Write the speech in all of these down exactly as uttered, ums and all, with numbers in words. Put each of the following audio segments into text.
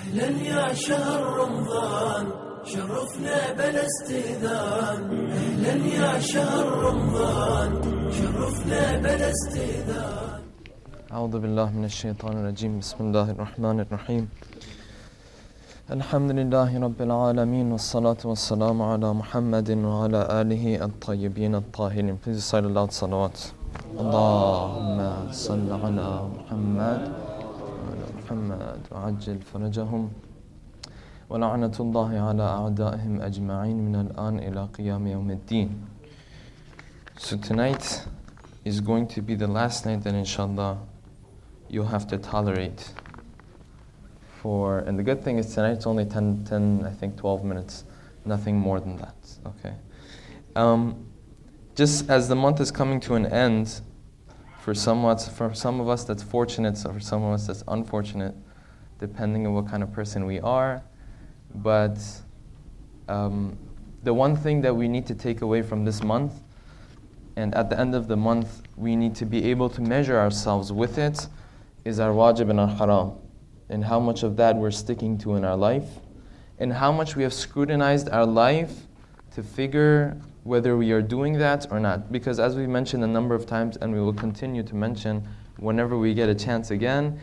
أهلا يا شهر رمضان شرفنا بلا استئذان. أهلا يا شهر رمضان شرفنا بلا استئذان. أعوذ بالله من الشيطان الرجيم. بسم الله الرحمن الرحيم. الحمد لله رب العالمين والصلاة والسلام على محمد وعلى آله الطيبين الطاهرين. Please recite aloud salawat. اللهم صل على محمد وعلى محمد وعجل فرجهم ولعنة الله على أعدائهم أجمعين من الآن إلى قيام يوم الدين. So tonight is going to be the last night that inshallah you'll have to tolerate for, and the good thing is tonight it's only ten, ten, I think twelve minutes, nothing more than that, okay? Um, just as the month is coming to an end, for somewhat, for some of us that's fortunate, so for some of us that's unfortunate, depending on what kind of person we are, but um, the one thing that we need to take away from this month, and at the end of the month we need to be able to measure ourselves with it, is our wajib and our haram, and how much of that we're sticking to in our life, and how much we have scrutinized our life to figure whether we are doing that or not. Because as we mentioned a number of times, and we will continue to mention whenever we get a chance again,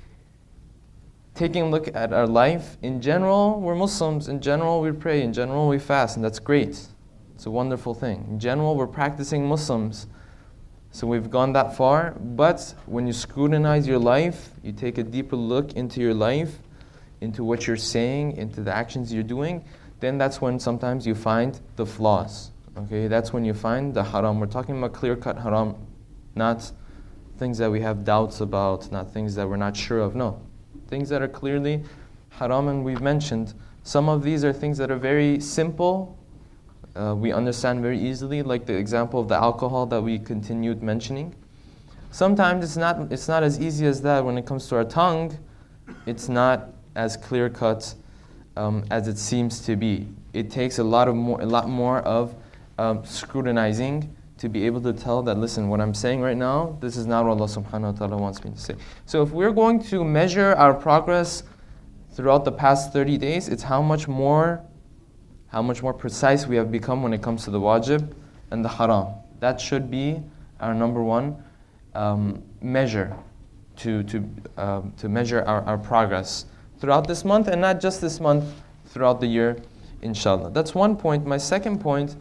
taking a look at our life, in general, we're Muslims, in general we pray, in general we fast, and that's great. It's a wonderful thing. In general, we're practicing Muslims. So we've gone that far, but when you scrutinize your life, you take a deeper look into your life, into what you're saying, into the actions you're doing, then that's when sometimes you find the flaws. Okay, that's when you find the haram. We're talking about clear-cut haram, not things that we have doubts about, not things that we're not sure of. No, things that are clearly haram, and we've mentioned some of these are things that are very simple. Uh, we understand very easily, like the example of the alcohol that we continued mentioning. Sometimes it's not it's not as easy as that when it comes to our tongue. It's not as clear-cut um, as it seems to be. It takes a lot of more, a lot more of um, scrutinizing to be able to tell that, listen, what I'm saying right now, this is not what Allah subhanahu wa ta'ala wants me to say. So if we're going to measure our progress throughout the past thirty days, it's how much more how much more precise we have become when it comes to the wajib and the haram. That should be our number one um, measure to to um, to measure our, our progress throughout this month, and not just this month, throughout the year, inshallah. That's one point. My second point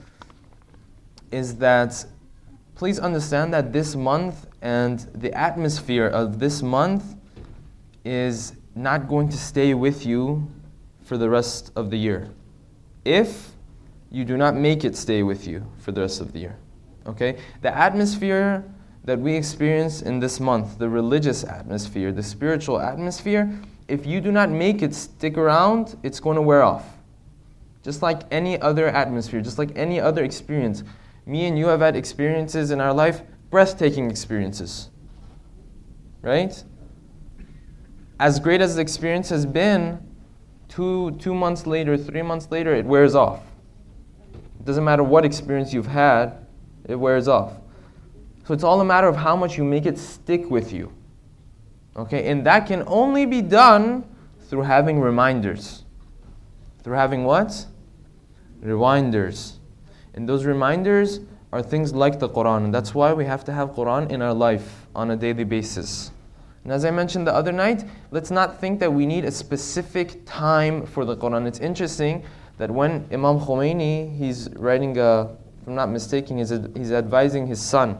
is that please understand that this month and the atmosphere of this month is not going to stay with you for the rest of the year, if you do not make it stay with you for the rest of the year. Okay? The atmosphere that we experience in this month, the religious atmosphere, the spiritual atmosphere, if you do not make it stick around, it's going to wear off. Just like any other atmosphere, just like any other experience. Me and you have had experiences in our life, breathtaking experiences. Right? As great as the experience has been, Two two months later, three months later, it wears off. It doesn't matter what experience you've had, it wears off. So it's all a matter of how much you make it stick with you. Okay, and that can only be done through having reminders. Through having what? Reminders. And those reminders are things like the Quran. And that's why we have to have Quran in our life on a daily basis. And as I mentioned the other night, let's not think that we need a specific time for the Quran. It's interesting that when Imam Khomeini, he's writing a, if I'm not mistaken, he's, he's advising his son,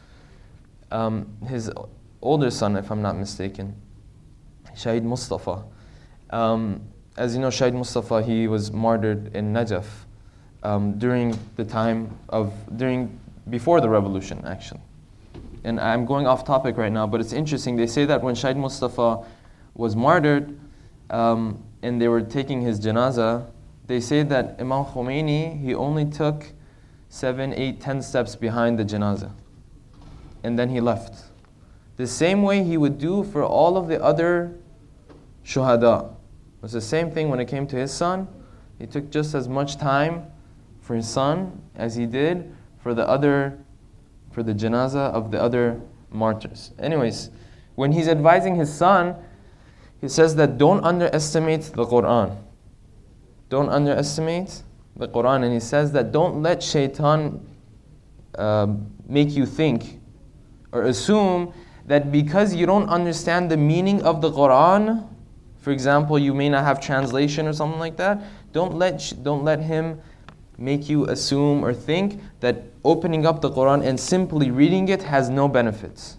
um, his older son, if I'm not mistaken, Shahid Mustafa. Um, as you know, Shahid Mustafa, he was martyred in Najaf um, during the time of, during, before the revolution, actually. And I'm going off topic right now, but it's interesting. They say that when Shahid Mustafa was martyred, um, and they were taking his janazah, they say that Imam Khomeini, he only took seven, eight, ten steps behind the janazah. And then he left. The same way he would do for all of the other shuhada. It was the same thing when it came to his son. He took just as much time for his son as he did for the other for the janazah of the other martyrs. Anyways, when he's advising his son, he says that don't underestimate the Quran. Don't underestimate the Quran. And he says that don't let shaitan uh, make you think or assume that because you don't understand the meaning of the Quran, for example, you may not have translation or something like that, don't let, don't let him make you assume or think that opening up the Quran and simply reading it has no benefits.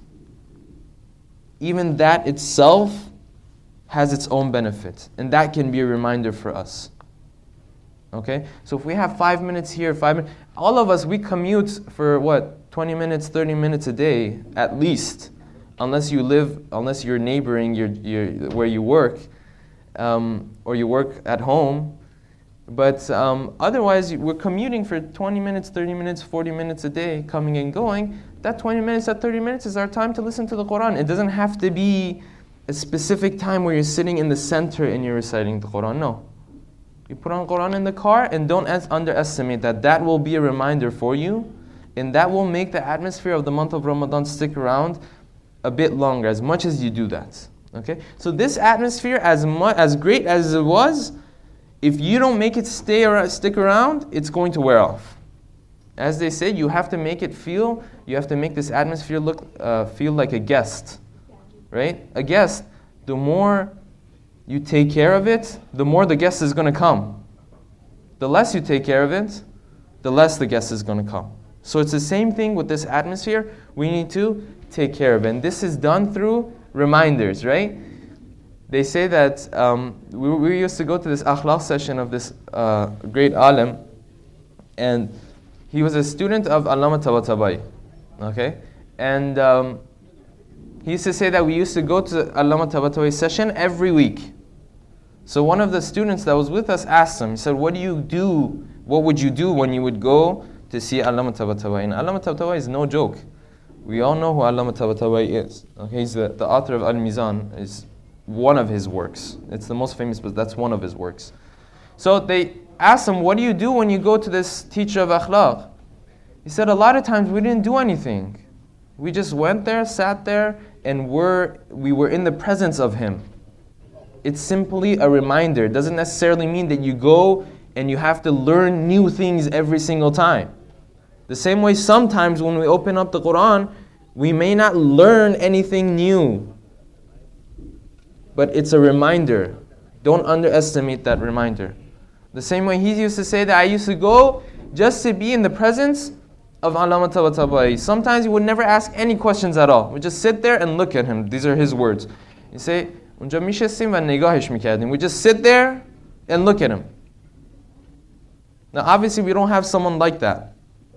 Even that itself has its own benefit, and that can be a reminder for us. Okay? So if we have five minutes here, five minutes, all of us, we commute for what, twenty minutes, thirty minutes a day, at least, unless you live, unless you're neighboring your, your, where you work, um, or you work at home. But um, otherwise, we're commuting for twenty minutes, thirty minutes, forty minutes a day, coming and going. That twenty minutes, that thirty minutes is our time to listen to the Quran. It doesn't have to be a specific time where you're sitting in the center and you're reciting the Quran. No. You put on Quran in the car, and don't underestimate that. That will be a reminder for you, and that will make the atmosphere of the month of Ramadan stick around a bit longer, as much as you do that. Okay? So this atmosphere, as much, as great as it was, if you don't make it stay or stick around, it's going to wear off. As they say, you have to make it feel, you have to make this atmosphere look, uh, feel like a guest. Right? A guest, the more you take care of it, the more the guest is going to come. The less you take care of it, the less the guest is going to come. So it's the same thing with this atmosphere. We need to take care of it. And this is done through reminders, right? They say that um, we, we used to go to this akhlaq session of this uh, great alim, and he was a student of Allama Tabatabai. Okay? And um, he used to say that we used to go to Allama Tabatabai session every week. So one of the students that was with us asked him, he said, what do you do, what would you do when you would go to see Allama Tabatabai? And Allama Tabatabai is no joke. We all know who Allama Tabatabai is. Okay, he's the, the author of Al-Mizan, is one of his works. It's the most famous, but that's one of his works. So they asked him, what do you do when you go to this teacher of akhlaq? He said, a lot of times we didn't do anything. We just went there, sat there, and were, we were in the presence of him. It's simply a reminder. It doesn't necessarily mean that you go and you have to learn new things every single time. The same way sometimes when we open up the Quran, we may not learn anything new. But it's a reminder. Don't underestimate that reminder. The same way he used to say that I used to go just to be in the presence of Allama Tabatabai. Sometimes he would never ask any questions at all. We just sit there and look at him. These are his words. He say, اونجا میشستیم و نگاهش میکردیم. We just sit there and look at him. Now obviously we don't have someone like that.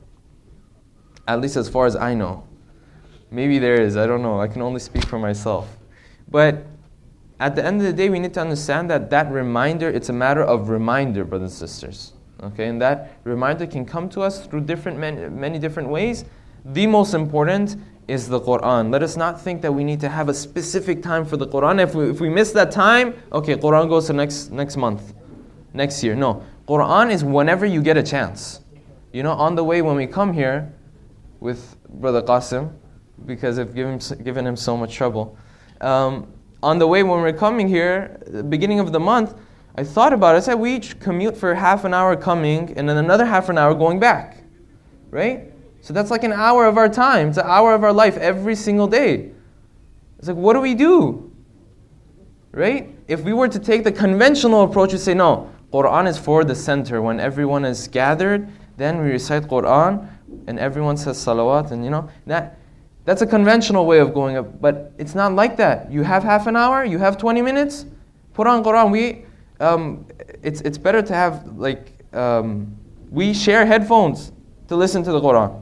At least as far as I know. Maybe there is, I don't know. I can only speak for myself. But at the end of the day, we need to understand that that reminder, it's a matter of reminder, brothers and sisters. Okay, and that reminder can come to us through different many, many different ways. The most important is the Quran. Let us not think that we need to have a specific time for the Quran. If we, if we miss that time, okay, Quran goes to next next month, next year. No, Quran is whenever you get a chance. You know, on the way when we come here with Brother Qasim, because I've given, given him so much trouble. Um, on the way when we're coming here, the beginning of the month, I thought about it. I said, we each commute for half an hour coming and then another half an hour going back. Right? So that's like an hour of our time. It's an hour of our life every single day. It's like, what do we do? Right? If we were to take the conventional approach and say, no, Quran is for the center. When everyone is gathered, then we recite Quran and everyone says salawat. And you know, that that's a conventional way of going up. But it's not like that. You have half an hour, you have twenty minutes, put on Quran. We, um, it's, it's better to have, like, um, we share headphones to listen to the Quran.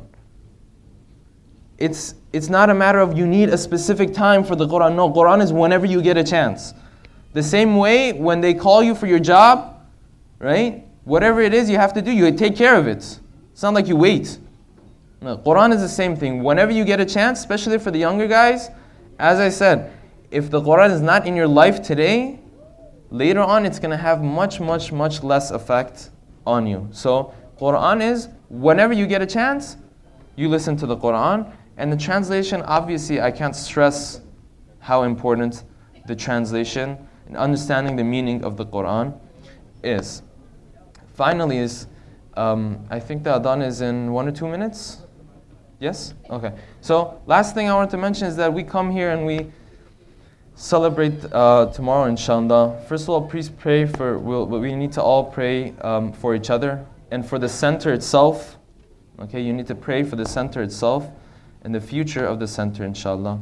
It's, it's not a matter of you need a specific time for the Quran. No, Quran is whenever you get a chance. The same way when they call you for your job, right? Whatever it is you have to do, you take care of it. It's not like you wait. No, Quran is the same thing. Whenever you get a chance, especially for the younger guys, as I said, if the Quran is not in your life today, later on it's going to have much, much, much less effect on you. So Quran is, whenever you get a chance, you listen to the Quran. And the translation, obviously, I can't stress how important the translation and understanding the meaning of the Quran is. Finally is, um, I think the Adhan is in one or two minutes? Yes? Okay. So last thing I want to mention is that we come here and we celebrate uh, tomorrow, inshallah. First of all, please pray for, we'll, we need to all pray um, for each other and for the center itself. Okay, you need to pray for the center itself and the future of the center, inshallah.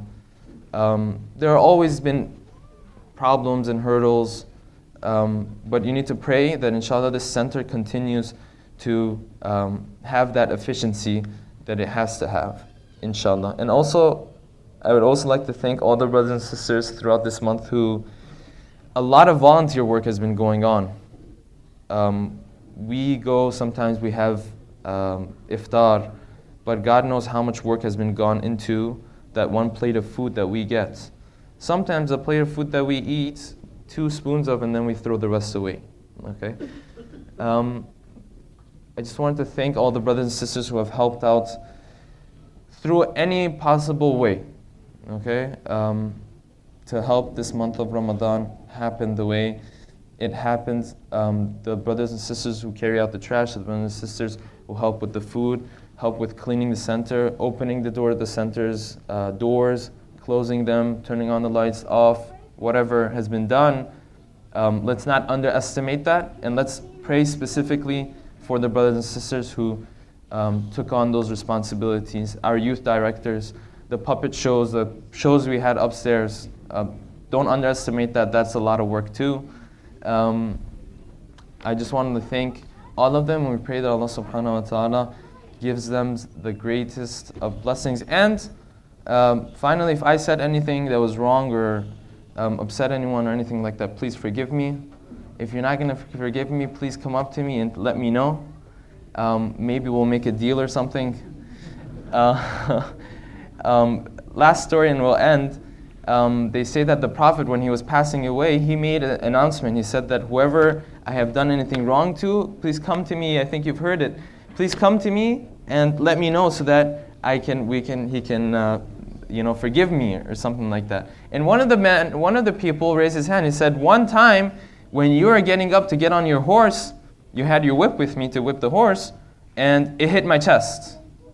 Um, there have always been problems and hurdles, um, but you need to pray that, inshallah, this center continues to um, have that efficiency that it has to have, inshallah. And also, I would also like to thank all the brothers and sisters throughout this month who, a lot of volunteer work has been going on. Um, we go, sometimes we have um, iftar, but God knows how much work has been gone into that one plate of food that we get. Sometimes a plate of food that we eat, two spoons of, and then we throw the rest away. Okay? Um, I just wanted to thank all the brothers and sisters who have helped out through any possible way, okay, um, to help this month of Ramadan happen the way it happens. Um, the brothers and sisters who carry out the trash, the brothers and sisters who help with the food, help with cleaning the center, opening the door of the center's uh, doors, closing them, turning on the lights off, whatever has been done. Um, let's not underestimate that, and let's pray specifically for the brothers and sisters who um, took on those responsibilities, our youth directors, the puppet shows, the shows we had upstairs. Uh, don't underestimate that. That's a lot of work too. Um, I just wanted to thank all of them, and we pray that Allah subhanahu wa ta'ala gives them the greatest of blessings. And um, finally, if I said anything that was wrong or um, upset anyone or anything like that, please forgive me. If you're not going to forgive me, please come up to me and let me know. Um, maybe we'll make a deal or something. Uh, um, last story and we'll end. Um, they say that the Prophet, when he was passing away, he made an announcement. He said that whoever I have done anything wrong to, please come to me. I think you've heard it. Please come to me and let me know so that I can, we can, he can, uh, you know, forgive me or something like that. And one of the men, one of the people raised his hand. He said, one time, when you were getting up to get on your horse, you had your whip with me to whip the horse, and it hit my chest.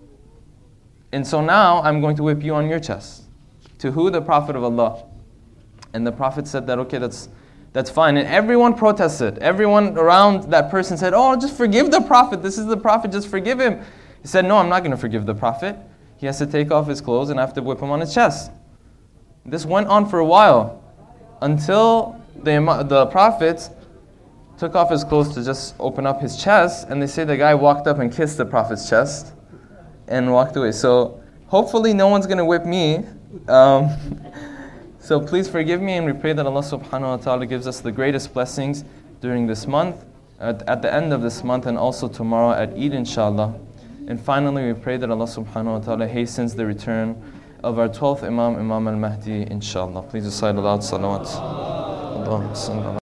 And so now I'm going to whip you on your chest. To who? The Prophet of Allah. And the Prophet said that, okay, that's that's fine. And everyone protested. Everyone around that person said, oh, just forgive the Prophet. This is the Prophet, just forgive him. He said, no, I'm not going to forgive the Prophet. He has to take off his clothes and I have to whip him on his chest. This went on for a while until the, the Prophet took off his clothes to just open up his chest, and they say the guy walked up and kissed the Prophet's chest and walked away. So hopefully no one's going to whip me. Um, so please forgive me, and we pray that Allah subhanahu wa ta'ala gives us the greatest blessings during this month, at, at the end of this month, and also tomorrow at Eid, inshallah. And finally, we pray that Allah subhanahu wa ta'ala hastens the return of our twelfth Imam, Imam al-Mahdi, inshallah. Please recite aloud salawat. Allahumma salli ala